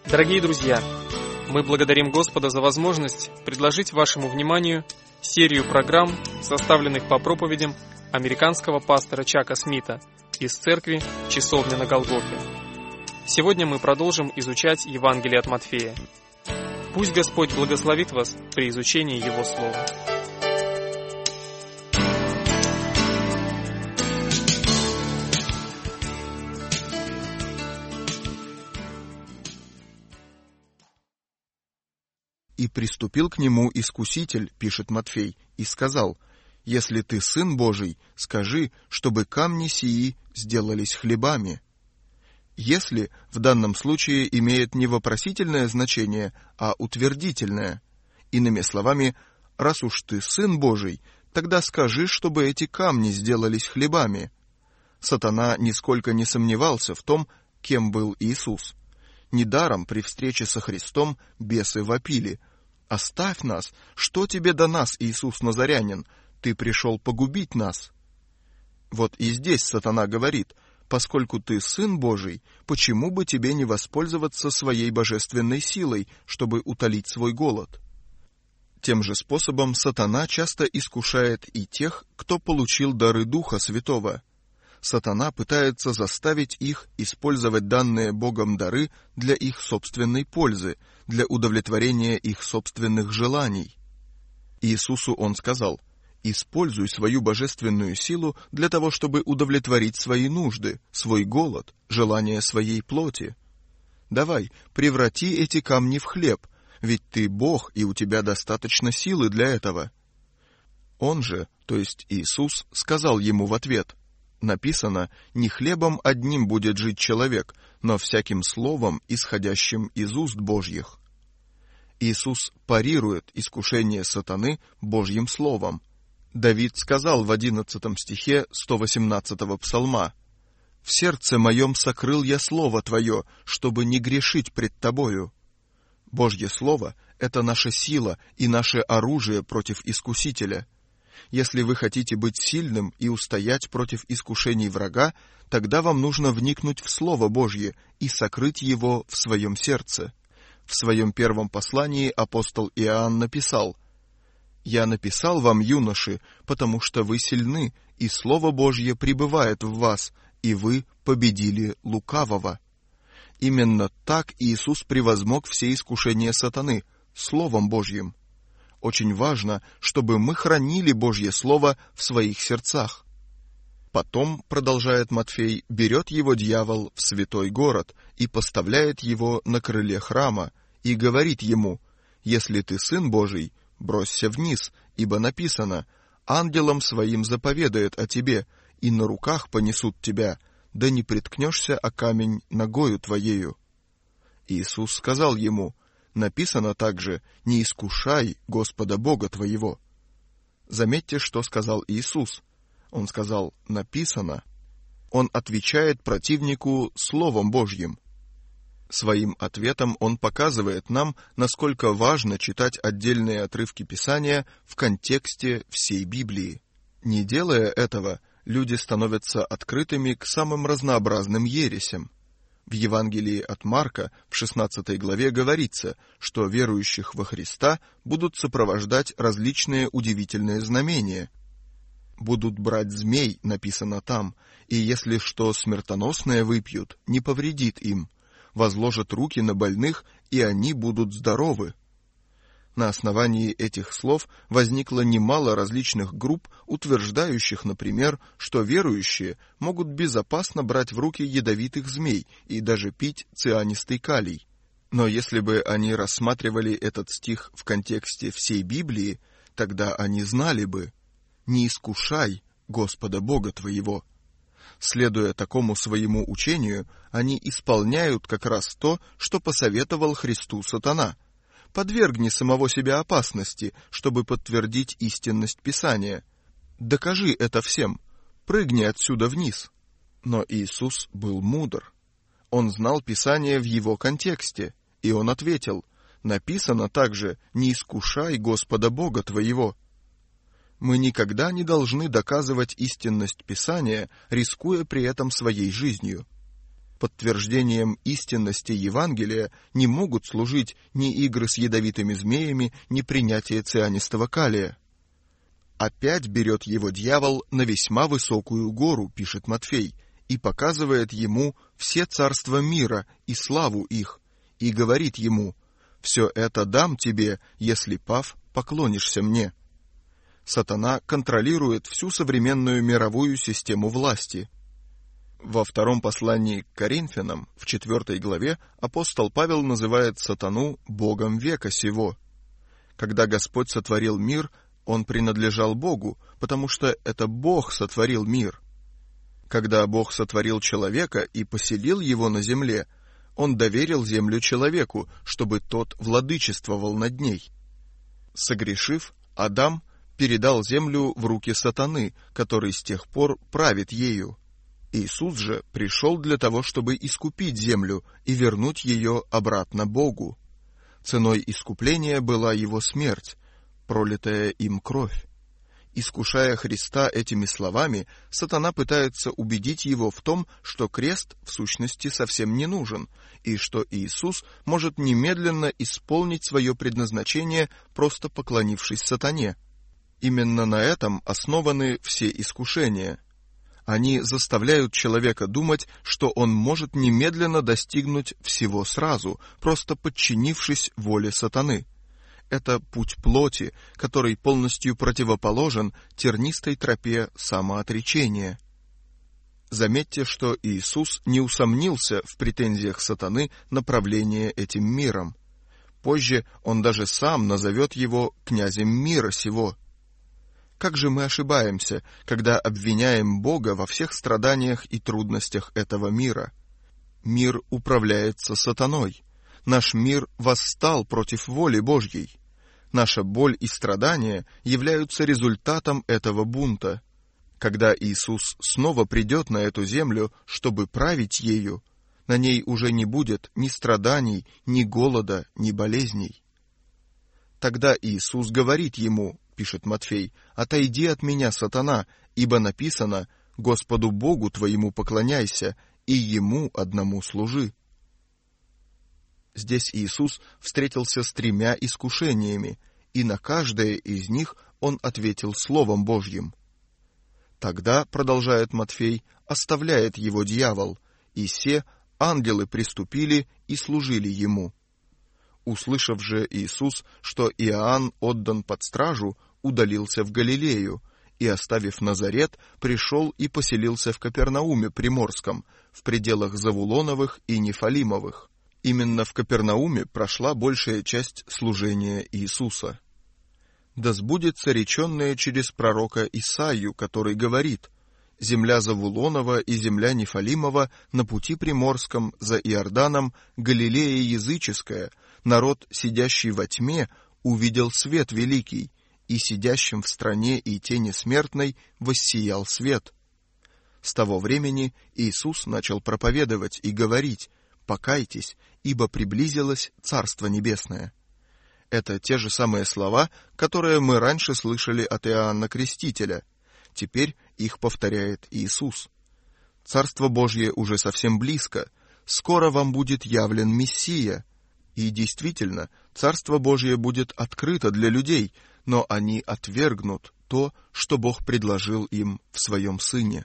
Дорогие друзья, мы благодарим Господа за возможность предложить вашему вниманию серию программ, составленных по проповедям американского пастора Чака Смита из церкви «Часовня на Голгофе». Сегодня мы продолжим изучать Евангелие от Матфея. Пусть Господь благословит вас при изучении Его Слова. «И приступил к нему искуситель, — пишет Матфей, — и сказал: если ты Сын Божий, скажи, чтобы камни сии сделались хлебами». «Если» в данном случае имеет не вопросительное значение, а утвердительное. Иными словами, раз уж ты Сын Божий, тогда скажи, чтобы эти камни сделались хлебами. Сатана нисколько не сомневался в том, кем был Иисус. Недаром при встрече со Христом бесы вопили: «Оставь нас! Что тебе до нас, Иисус Назарянин? Ты пришел погубить нас!» Вот и здесь сатана говорит: поскольку ты Сын Божий, почему бы тебе не воспользоваться своей божественной силой, чтобы утолить свой голод? Тем же способом сатана часто искушает и тех, кто получил дары Духа Святого. Сатана пытается заставить их использовать данные Богом дары для их собственной пользы, для удовлетворения их собственных желаний. Иисусу он сказал: «Используй свою божественную силу для того, чтобы удовлетворить свои нужды, свой голод, желания своей плоти. Давай, преврати эти камни в хлеб, ведь ты Бог, и у тебя достаточно силы для этого». Он же, то есть Иисус, сказал ему в ответ: «Написано, не хлебом одним будет жить человек, но всяким словом, исходящим из уст Божьих». Иисус парирует искушение сатаны Божьим словом. Давид сказал в 11 стихе 118-го псалма: «В сердце моем сокрыл я слово Твое, чтобы не грешить пред Тобою». Божье слово — это наша сила и наше оружие против искусителя. Если вы хотите быть сильным и устоять против искушений врага, тогда вам нужно вникнуть в Слово Божье и сокрыть его в своем сердце. В своем первом послании апостол Иоанн написал: «Я написал вам, юноши, потому что вы сильны, и Слово Божье пребывает в вас, и вы победили лукавого». Именно так Иисус превозмог все искушения сатаны Словом Божьим. Очень важно, чтобы мы хранили Божье Слово в своих сердцах. Потом, продолжает Матфей, берет его дьявол в святой город и поставляет его на крыле храма, и говорит ему: «Если ты Сын Божий, бросься вниз, ибо написано: ангелам своим заповедает о тебе, и на руках понесут тебя, да не приткнешься о камень ногою твоею». Иисус сказал ему: «Написано также: не искушай Господа Бога твоего». Заметьте, что сказал Иисус. Он сказал «написано». Он отвечает противнику Словом Божьим. Своим ответом он показывает нам, насколько важно читать отдельные отрывки Писания в контексте всей Библии. Не делая этого, люди становятся открытыми к самым разнообразным ересям. В Евангелии от Марка в 16 главе говорится, что верующих во Христа будут сопровождать различные удивительные знамения. «Будут брать змей», написано там, «и если что смертоносное выпьют, не повредит им. Возложат руки на больных, и они будут здоровы». На основании этих слов возникло немало различных групп, утверждающих, например, что верующие могут безопасно брать в руки ядовитых змей и даже пить цианистый калий. Но если бы они рассматривали этот стих в контексте всей Библии, тогда они знали бы: «Не искушай Господа Бога твоего». Следуя такому своему учению, они исполняют как раз то, что посоветовал Христу сатана. Подвергни самого себя опасности, чтобы подтвердить истинность Писания. Докажи это всем. Прыгни отсюда вниз. Но Иисус был мудр. Он знал Писание в его контексте, и он ответил: «Написано также: не искушай Господа Бога твоего». Мы никогда не должны доказывать истинность Писания, рискуя при этом своей жизнью. Подтверждением истинности Евангелия не могут служить ни игры с ядовитыми змеями, ни принятие цианистого калия. «Опять берет его дьявол на весьма высокую гору», пишет Матфей, «и показывает ему все царства мира и славу их, и говорит ему: все это дам тебе, если, пав, поклонишься мне». Сатана контролирует всю современную мировую систему власти. Во втором послании к Коринфянам, в 4 главе, апостол Павел называет сатану «богом века сего». Когда Господь сотворил мир, он принадлежал Богу, потому что это Бог сотворил мир. Когда Бог сотворил человека и поселил его на земле, он доверил землю человеку, чтобы тот владычествовал над ней. Согрешив, Адам передал землю в руки сатаны, который с тех пор правит ею. Иисус же пришел для того, чтобы искупить землю и вернуть ее обратно Богу. Ценой искупления была его смерть, пролитая им кровь. Искушая Христа этими словами, сатана пытается убедить его в том, что крест в сущности совсем не нужен, и что Иисус может немедленно исполнить свое предназначение, просто поклонившись сатане. Именно на этом основаны все искушения. Они заставляют человека думать, что он может немедленно достигнуть всего сразу, просто подчинившись воле сатаны. Это путь плоти, который полностью противоположен тернистой тропе самоотречения. Заметьте, что Иисус не усомнился в претензиях сатаны на правление этим миром. Позже он даже сам назовет его князем мира сего. Как же мы ошибаемся, когда обвиняем Бога во всех страданиях и трудностях этого мира? Мир управляется сатаной. Наш мир восстал против воли Божьей. Наша боль и страдания являются результатом этого бунта. Когда Иисус снова придет на эту землю, чтобы править ею, на ней уже не будет ни страданий, ни голода, ни болезней. Тогда Иисус говорит ему, пишет Матфей: «Отойди от меня, сатана, ибо написано: Господу Богу твоему поклоняйся, и Ему одному служи». Здесь Иисус встретился с 3 искушениями, и на каждое из них Он ответил Словом Божьим. Тогда, продолжает Матфей, оставляет его дьявол, и се ангелы приступили и служили ему. Услышав же Иисус, что Иоанн отдан под стражу, удалился в Галилею, и, оставив Назарет, пришел и поселился в Капернауме Приморском, в пределах Завулоновых и Нефалимовых. Именно в Капернауме прошла большая часть служения Иисуса. Да сбудется реченное через пророка Исаию, который говорит: «Земля Завулонова и земля Нефалимова на пути Приморском за Иорданом, Галилея языческая, народ, сидящий во тьме, увидел свет великий, и сидящим в стране и тени смертной воссиял свет». С того времени Иисус начал проповедовать и говорить: «Покайтесь, ибо приблизилось Царство Небесное». Это те же самые слова, которые мы раньше слышали от Иоанна Крестителя. Теперь их повторяет Иисус. Царство Божье уже совсем близко. Скоро вам будет явлен Мессия. И действительно, Царство Божье будет открыто для людей, но они отвергнут то, что Бог предложил им в Своем Сыне.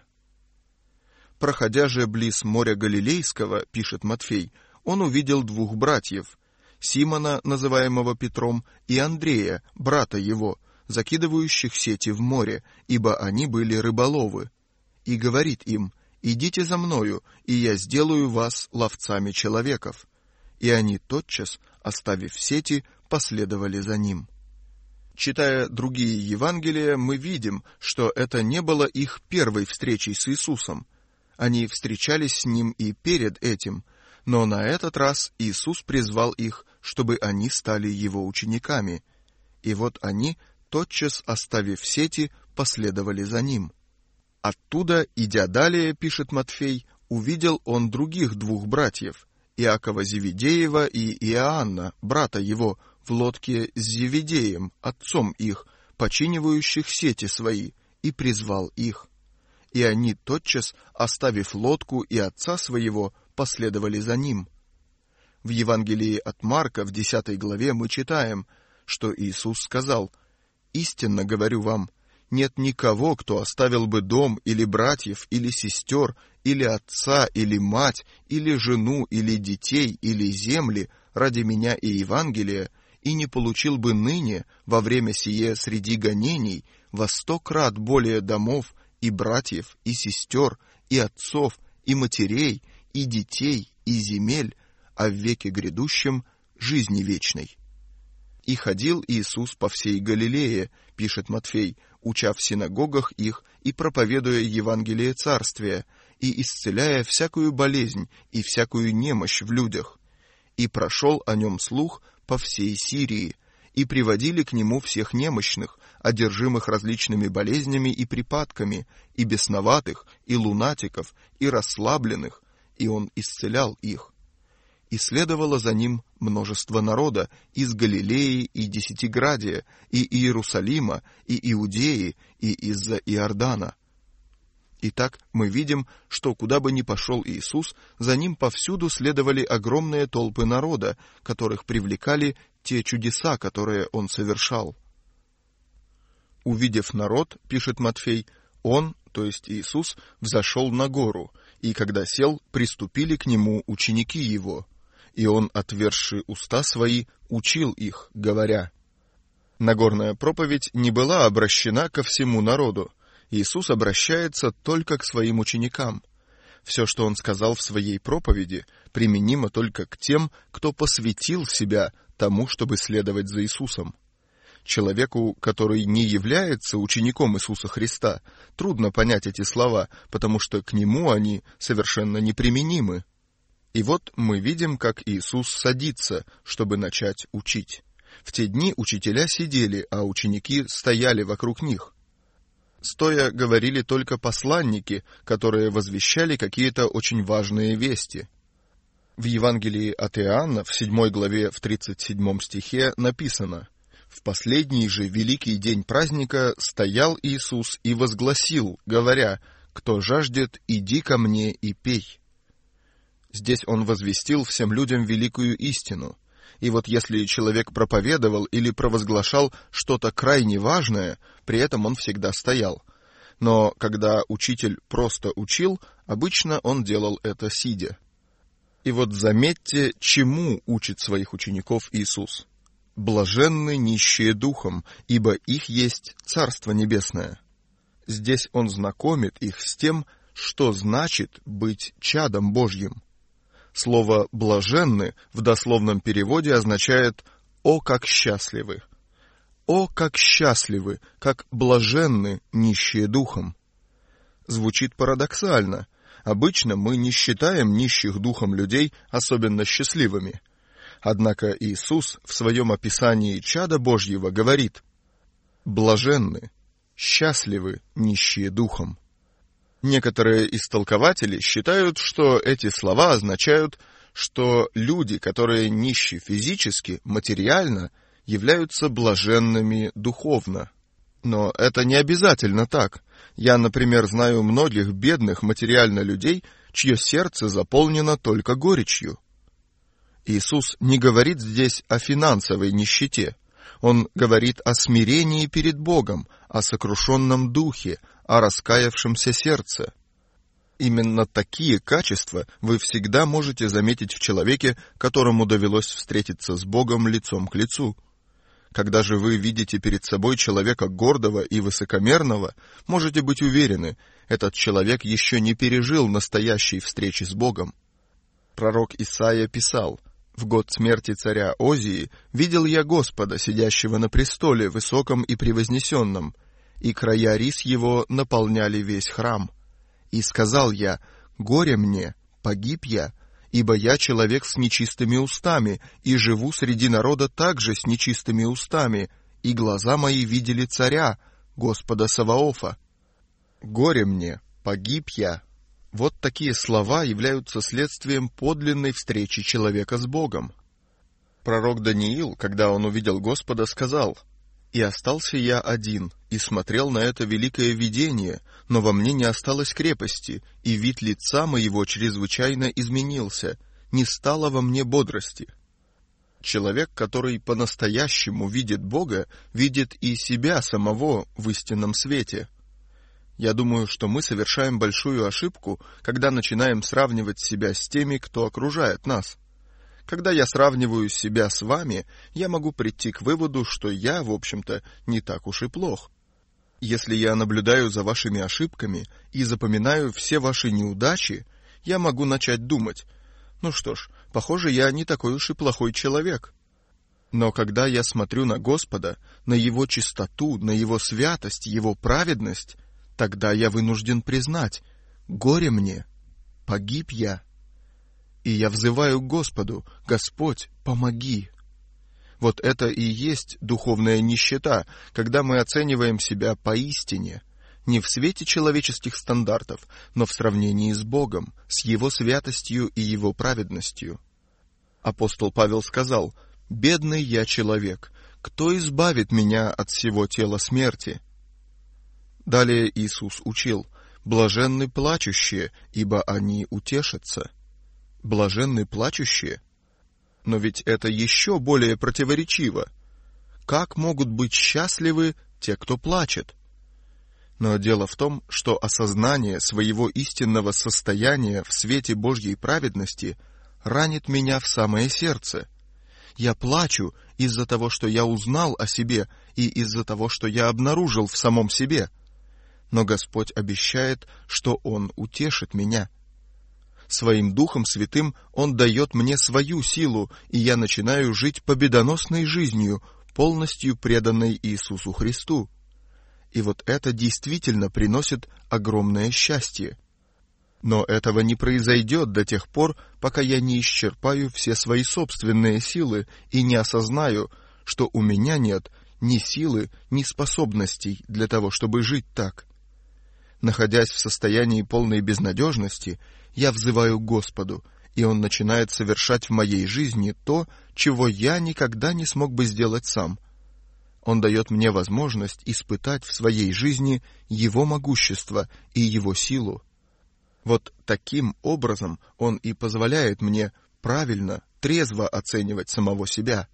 Проходя же близ моря Галилейского, пишет Матфей, он увидел 2 братьев, Симона, называемого Петром, и Андрея, брата его, закидывающих сети в море, ибо они были рыболовы. И говорит им: «Идите за мною, и я сделаю вас ловцами человеков». И они тотчас, оставив сети, последовали за ним. Читая другие Евангелия, мы видим, что это не было их первой встречей с Иисусом. Они встречались с Ним и перед этим, но на этот раз Иисус призвал их, чтобы они стали Его учениками. И вот они, тотчас оставив сети, последовали за Ним. Оттуда, идя далее, пишет Матфей, увидел он других 2 братьев, Иакова Зеведеева и Иоанна, брата его, в лодке с Зеведеем, отцом их, починивающих сети свои, и призвал их. И они тотчас, оставив лодку и отца своего, последовали за ним. В Евангелии от Марка в 10 главе мы читаем, что Иисус сказал: «Истинно говорю вам, нет никого, кто оставил бы дом, или братьев, или сестер, или отца, или мать, или жену, или детей, или земли ради меня и Евангелия, и не получил бы ныне, во время сие среди гонений, во 100 крат более домов, и братьев, и сестер, и отцов, и матерей, и детей, и земель, а в веке грядущем жизни вечной». «И ходил Иисус по всей Галилее, — пишет Матфей, — уча в синагогах их и проповедуя Евангелие Царствия, и исцеляя всякую болезнь и всякую немощь в людях. И прошел о нем слух по всей Сирии, и приводили к нему всех немощных, одержимых различными болезнями и припадками, и бесноватых, и лунатиков, и расслабленных, и он исцелял их. И следовало за ним множество народа из Галилеи и Десятиградия, и Иерусалима, и Иудеи, и из-за Иордана. Итак, мы видим, что куда бы ни пошел Иисус, за ним повсюду следовали огромные толпы народа, которых привлекали те чудеса, которые он совершал. «Увидев народ, — пишет Матфей, — он, то есть Иисус, взошел на гору, и когда сел, приступили к нему ученики его. И он, отверзши уста свои, учил их, говоря». Нагорная проповедь не была обращена ко всему народу. Иисус обращается только к своим ученикам. Все, что он сказал в своей проповеди, применимо только к тем, кто посвятил себя тому, чтобы следовать за Иисусом. Человеку, который не является учеником Иисуса Христа, трудно понять эти слова, потому что к нему они совершенно неприменимы. И вот мы видим, как Иисус садится, чтобы начать учить. В те дни учителя сидели, а ученики стояли вокруг них. Стоя говорили только посланники, которые возвещали какие-то очень важные вести. В Евангелии от Иоанна, в 7 главе, в 37 стихе написано: «В последний же великий день праздника стоял Иисус и возгласил, говоря: кто жаждет, иди ко мне и пей». Здесь он возвестил всем людям великую истину. И вот если человек проповедовал или провозглашал что-то крайне важное, при этом он всегда стоял. Но когда учитель просто учил, обычно он делал это сидя. И вот заметьте, чему учит своих учеников Иисус. «Блаженны нищие духом, ибо их есть Царство Небесное». Здесь он знакомит их с тем, что значит быть чадом Божьим. Слово «блаженны» в дословном переводе означает «О, как счастливы!» «О, как счастливы, как блаженны нищие духом!» Звучит парадоксально. Обычно мы не считаем нищих духом людей особенно счастливыми. Однако Иисус в своем описании чада Божьего говорит: «Блаженны, счастливы нищие духом». Некоторые истолкователи считают, что эти слова означают, что люди, которые нищи физически, материально, являются блаженными духовно. Но это не обязательно так. Я, например, знаю многих бедных материально людей, чье сердце заполнено только горечью. Иисус не говорит здесь о финансовой нищете. Он говорит о смирении перед Богом, о сокрушенном духе, о раскаявшемся сердце. Именно такие качества вы всегда можете заметить в человеке, которому довелось встретиться с Богом лицом к лицу. Когда же вы видите перед собой человека гордого и высокомерного, можете быть уверены, этот человек еще не пережил настоящей встречи с Богом. Пророк Исаия писал: «В год смерти царя Озии видел я Господа, сидящего на престоле, высоком и превознесенном, и края рис его наполняли весь храм. И сказал я: горе мне, погиб я, ибо я человек с нечистыми устами, и живу среди народа также с нечистыми устами, и глаза мои видели царя, Господа Саваофа. Горе мне, погиб я». Вот такие слова являются следствием подлинной встречи человека с Богом. Пророк Даниил, когда он увидел Господа, сказал: И остался я один, и смотрел на это великое видение, но во мне не осталось крепости, и вид лица моего чрезвычайно изменился, не стало во мне бодрости. Человек, который по-настоящему видит Бога, видит и себя самого в истинном свете. Я думаю, что мы совершаем большую ошибку, когда начинаем сравнивать себя с теми, кто окружает нас. Когда я сравниваю себя с вами, я могу прийти к выводу, что я, в общем-то, не так уж и плох. Если я наблюдаю за вашими ошибками и запоминаю все ваши неудачи, я могу начать думать: ну что ж, похоже, я не такой уж и плохой человек. Но когда я смотрю на Господа, на Его чистоту, на Его святость, Его праведность, тогда я вынужден признать: горе мне, погиб я. И я взываю к Господу: Господь, помоги. Вот это и есть духовная нищета, когда мы оцениваем себя поистине, не в свете человеческих стандартов, но в сравнении с Богом, с Его святостью и Его праведностью. Апостол Павел сказал: «Бедный я человек, кто избавит меня от всего тела смерти?» Далее Иисус учил: «Блаженны плачущие, ибо они утешатся». Блаженны плачущие? Но ведь это еще более противоречиво. Как могут быть счастливы те, кто плачет? Но дело в том, что осознание своего истинного состояния в свете Божьей праведности ранит меня в самое сердце. Я плачу из-за того, что я узнал о себе, и из-за того, что я обнаружил в самом себе. Но Господь обещает, что Он утешит меня. Своим Духом Святым Он дает мне свою силу, и я начинаю жить победоносной жизнью, полностью преданной Иисусу Христу. И вот это действительно приносит огромное счастье. Но этого не произойдет до тех пор, пока я не исчерпаю все свои собственные силы и не осознаю, что у меня нет ни силы, ни способностей для того, чтобы жить так. Находясь в состоянии полной безнадежности, я взываю к Господу, и Он начинает совершать в моей жизни то, чего я никогда не смог бы сделать сам. Он дает мне возможность испытать в своей жизни Его могущество и Его силу. Вот таким образом Он и позволяет мне правильно, трезво оценивать самого себя.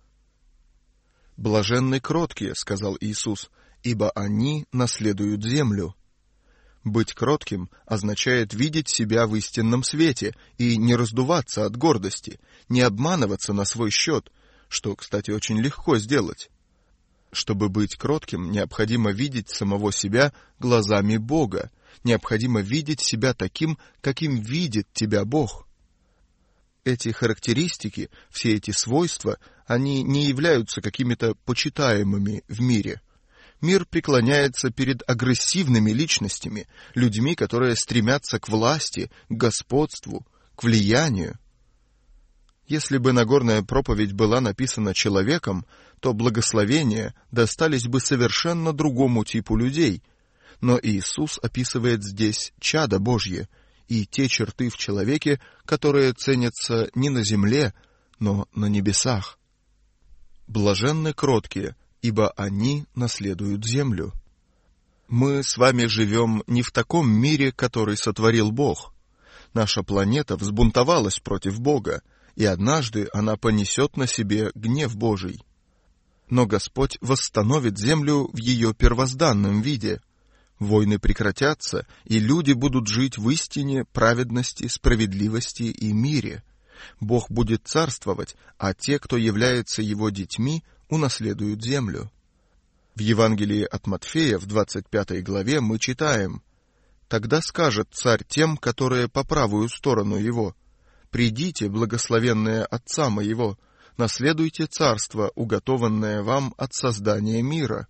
«Блаженны кроткие», — сказал Иисус, — «ибо они наследуют землю». Быть кротким означает видеть себя в истинном свете и не раздуваться от гордости, не обманываться на свой счет, что, кстати, очень легко сделать. Чтобы быть кротким, необходимо видеть самого себя глазами Бога, необходимо видеть себя таким, каким видит тебя Бог. Эти характеристики, все эти свойства, они не являются какими-то почитаемыми в мире. Мир преклоняется перед агрессивными личностями, людьми, которые стремятся к власти, к господству, к влиянию. Если бы Нагорная проповедь была написана человеком, то благословения достались бы совершенно другому типу людей. Но Иисус описывает здесь чадо Божье и те черты в человеке, которые ценятся не на земле, но на небесах. Блаженны кроткие, ибо они наследуют землю. Мы с вами живем не в таком мире, который сотворил Бог. Наша планета взбунтовалась против Бога, и однажды она понесет на себе гнев Божий. Но Господь восстановит землю в ее первозданном виде. Войны прекратятся, и люди будут жить в истине, праведности, справедливости и мире. Бог будет царствовать, а те, кто является Его детьми, унаследуют землю. В Евангелии от Матфея в 25 главе мы читаем: «Тогда скажет царь тем, которые по правую сторону его: придите, благословенные Отца моего, наследуйте царство, уготованное вам от создания мира».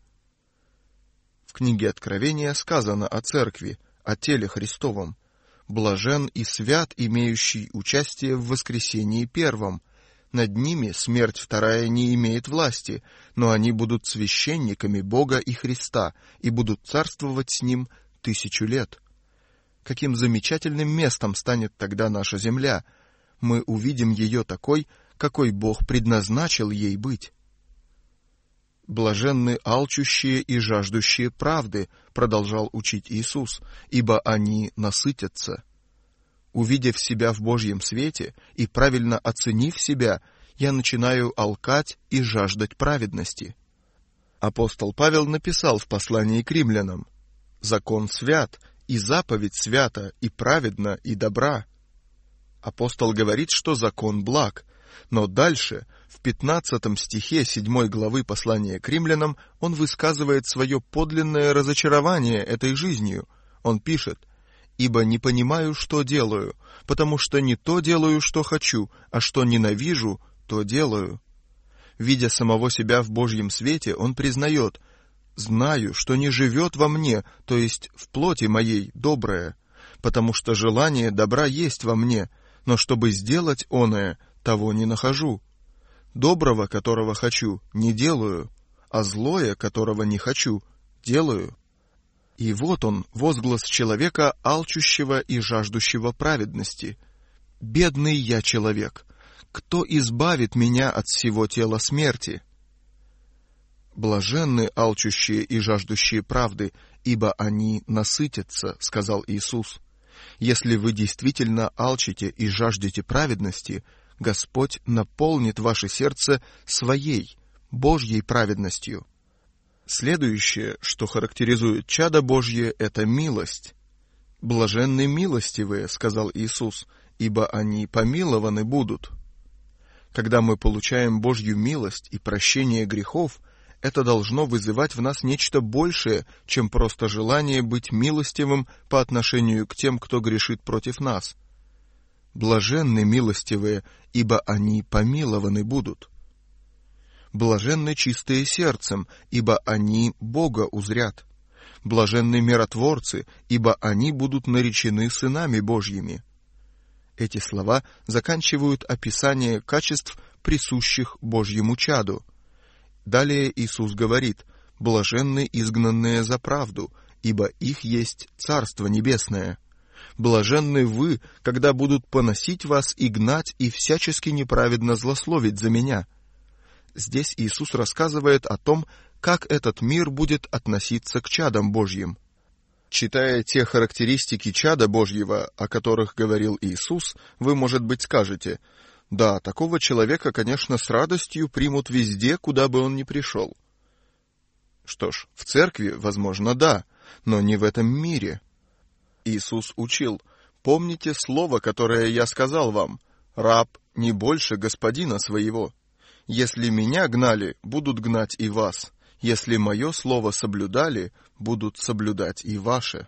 В книге Откровения сказано о церкви, о теле Христовом: «Блажен и свят, имеющий участие в воскресении первом. Над ними смерть вторая не имеет власти, но они будут священниками Бога и Христа и будут царствовать с Ним 1000 лет». Каким замечательным местом станет тогда наша земля! Мы увидим ее такой, какой Бог предназначил ей быть. «Блаженны алчущие и жаждущие правды», продолжал учить Иисус, «ибо они насытятся». Увидев себя в Божьем свете и правильно оценив себя, я начинаю алкать и жаждать праведности. Апостол Павел написал в послании к римлянам: «Закон свят, и заповедь свята, и праведна, и добра». Апостол говорит, что закон благ, но дальше, в 15 стихе 7 главы послания к римлянам, он высказывает свое подлинное разочарование этой жизнью. Он пишет: «Ибо не понимаю, что делаю, потому что не то делаю, что хочу, а что ненавижу, то делаю». Видя самого себя в Божьем свете, он признает: «Знаю, что не живет во мне, то есть в плоти моей, доброе, потому что желание добра есть во мне, но чтобы сделать оное, того не нахожу. Доброго, которого хочу, не делаю, а злое, которого не хочу, делаю». И вот он, возглас человека, алчущего и жаждущего праведности: «Бедный я человек! Кто избавит меня от сего тела смерти?» «Блаженны алчущие и жаждущие правды, ибо они насытятся», — сказал Иисус. Если вы действительно алчите и жаждете праведности, Господь наполнит ваше сердце своей, Божьей праведностью. Следующее, что характеризует чадо Божье, это милость. «Блаженны милостивые», — сказал Иисус, «ибо они помилованы будут». Когда мы получаем Божью милость и прощение грехов, это должно вызывать в нас нечто большее, чем просто желание быть милостивым по отношению к тем, кто грешит против нас. «Блаженны милостивые, ибо они помилованы будут». «Блаженны чистые сердцем, ибо они Бога узрят». «Блаженны миротворцы, ибо они будут наречены сынами Божьими». Эти слова заканчивают описание качеств, присущих Божьему чаду. Далее Иисус говорит: «Блаженны изгнанные за правду, ибо их есть Царство Небесное. Блаженны вы, когда будут поносить вас и гнать, и всячески неправедно злословить за меня». Здесь Иисус рассказывает о том, как этот мир будет относиться к чадам Божьим. Читая те характеристики чада Божьего, о которых говорил Иисус, вы, может быть, скажете: «Да, такого человека, конечно, с радостью примут везде, куда бы он ни пришел». Что ж, в церкви, возможно, да, но не в этом мире. Иисус учил: «Помните слово, которое я сказал вам: раб не больше господина своего. Если меня гнали, будут гнать и вас. Если мое слово соблюдали, будут соблюдать и ваше».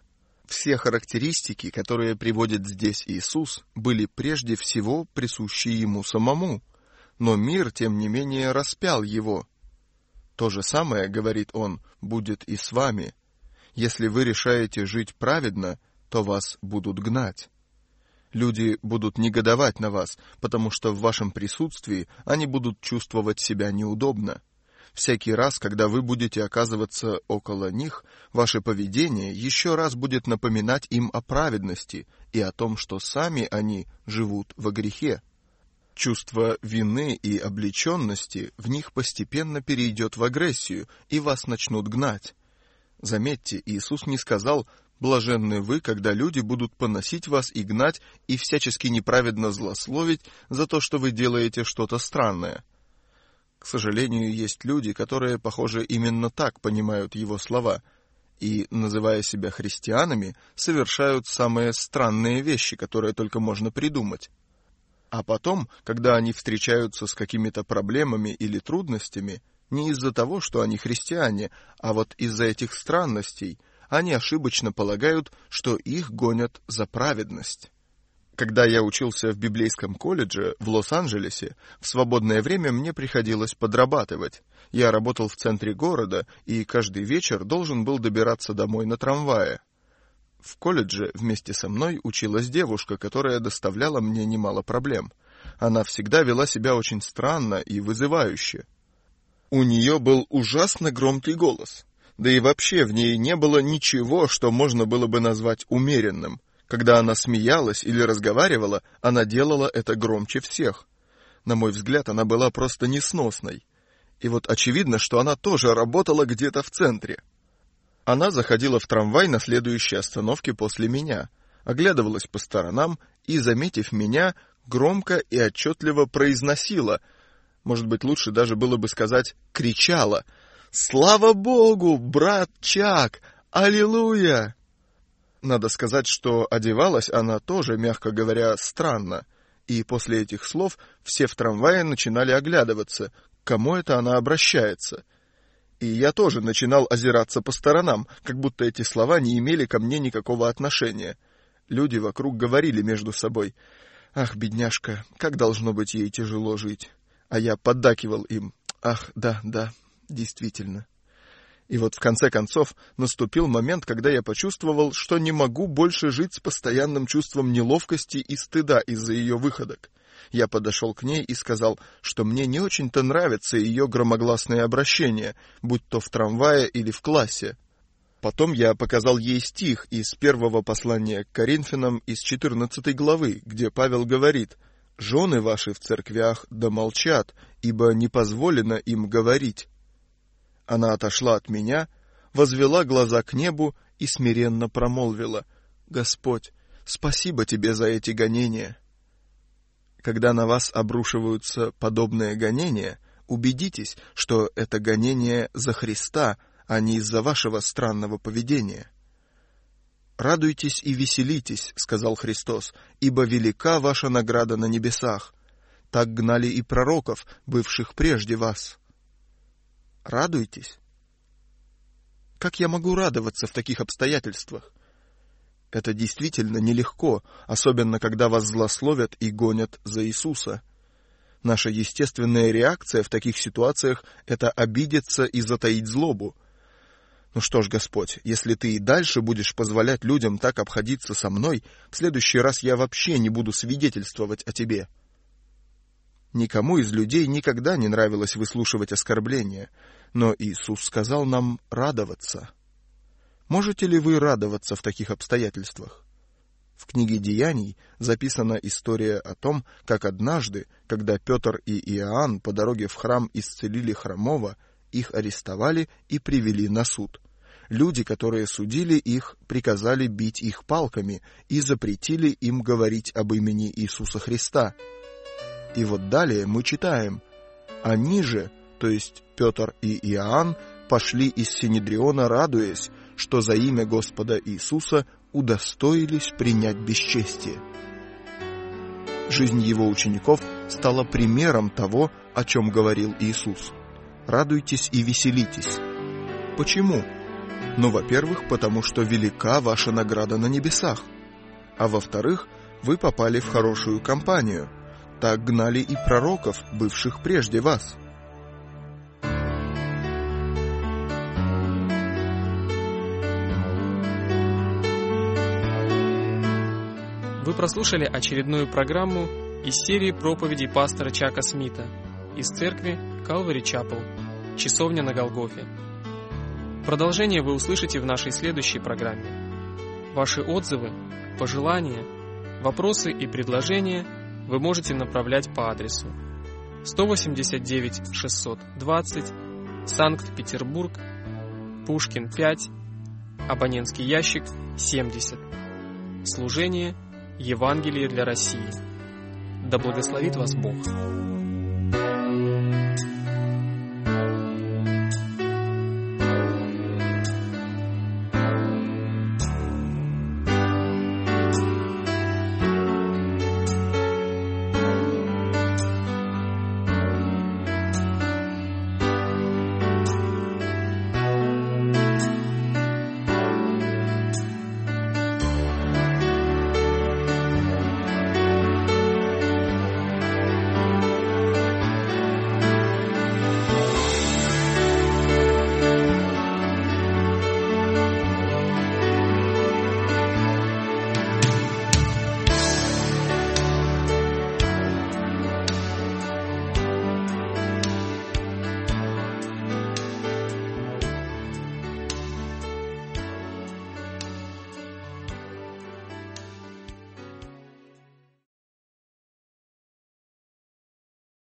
Все характеристики, которые приводит здесь Иисус, были прежде всего присущи ему самому, но мир, тем не менее, распял его. То же самое, говорит он, будет и с вами. Если вы решаете жить праведно, то вас будут гнать. Люди будут негодовать на вас, потому что в вашем присутствии они будут чувствовать себя неудобно. Всякий раз, когда вы будете оказываться около них, ваше поведение еще раз будет напоминать им о праведности и о том, что сами они живут во грехе. Чувство вины и облеченности в них постепенно перейдет в агрессию, и вас начнут гнать. Заметьте, Иисус не сказал: «Блаженны вы, когда люди будут поносить вас и гнать, и всячески неправедно злословить за то, что вы делаете что-то странное». К сожалению, есть люди, которые, похоже, именно так понимают его слова, и, называя себя христианами, совершают самые странные вещи, которые только можно придумать. А потом, когда они встречаются с какими-то проблемами или трудностями, не из-за того, что они христиане, а вот из-за этих странностей, они ошибочно полагают, что их гонят за праведность. Когда я учился в библейском колледже в Лос-Анджелесе, в свободное время мне приходилось подрабатывать. Я работал в центре города и каждый вечер должен был добираться домой на трамвае. В колледже вместе со мной училась девушка, которая доставляла мне немало проблем. Она всегда вела себя очень странно и вызывающе. У нее был ужасно громкий голос, да и вообще в ней не было ничего, что можно было бы назвать умеренным. Когда она смеялась или разговаривала, она делала это громче всех. На мой взгляд, она была просто несносной. И вот очевидно, что она тоже работала где-то в центре. Она заходила в трамвай на следующей остановке после меня, оглядывалась по сторонам и, заметив меня, громко и отчетливо произносила, может быть, лучше даже было бы сказать, кричала: «Слава Богу, брат Чак! Аллилуйя!» Надо сказать, что одевалась она тоже, мягко говоря, странно, и после этих слов все в трамвае начинали оглядываться, к кому это она обращается. И я тоже начинал озираться по сторонам, как будто эти слова не имели ко мне никакого отношения. Люди вокруг говорили между собой: «Ах, бедняжка, как должно быть ей тяжело жить». А я поддакивал им: «Ах, да, действительно». И вот в конце концов наступил момент, когда я почувствовал, что не могу больше жить с постоянным чувством неловкости и стыда из-за ее выходок. Я подошел к ней и сказал, что мне не очень-то нравится ее громогласное обращение, будь то в трамвае или в классе. Потом я показал ей стих из первого послания к Коринфянам из 14 главы, где Павел говорит: «Жены ваши в церквях да молчат, ибо не позволено им говорить». Она отошла от меня, возвела глаза к небу и смиренно промолвила: «Господь, спасибо тебе за эти гонения». Когда на вас обрушиваются подобные гонения, убедитесь, что это гонение за Христа, а не из-за вашего странного поведения. «Радуйтесь и веселитесь», — сказал Христос, «ибо велика ваша награда на небесах. Так гнали и пророков, бывших прежде вас». Радуйтесь? Как я могу радоваться в таких обстоятельствах? Это действительно нелегко, особенно когда вас злословят и гонят за Иисуса. Наша естественная реакция в таких ситуациях — это обидеться и затаить злобу. Ну что ж, Господь, если Ты и дальше будешь позволять людям так обходиться со мной, в следующий раз я вообще не буду свидетельствовать о Тебе. Никому из людей никогда не нравилось выслушивать оскорбления, но Иисус сказал нам радоваться. Можете ли вы радоваться в таких обстоятельствах? В книге «Деяний» записана история о том, как однажды, когда Петр и Иоанн по дороге в храм исцелили хромого, их арестовали и привели на суд. Люди, которые судили их, приказали бить их палками и запретили им говорить об имени Иисуса Христа. И вот далее мы читаем: «Они же, то есть Петр и Иоанн, пошли из Синедриона, радуясь, что за имя Господа Иисуса удостоились принять бесчестие». Жизнь его учеников стала примером того, о чем говорил Иисус. Радуйтесь и веселитесь. Почему? Ну, во-первых, потому что велика ваша награда на небесах. А во-вторых, вы попали в хорошую компанию. Так гнали и пророков, бывших прежде вас. Вы прослушали очередную программу из серии проповедей пастора Чака Смита из церкви Calvary Chapel, часовня на Голгофе. Продолжение вы услышите в нашей следующей программе. Ваши отзывы, пожелания, вопросы и предложения вы можете направлять по адресу 189 620, Санкт-Петербург, Пушкин 5, абонентский ящик 70. Служение Евангелие для России. Да благословит вас Бог.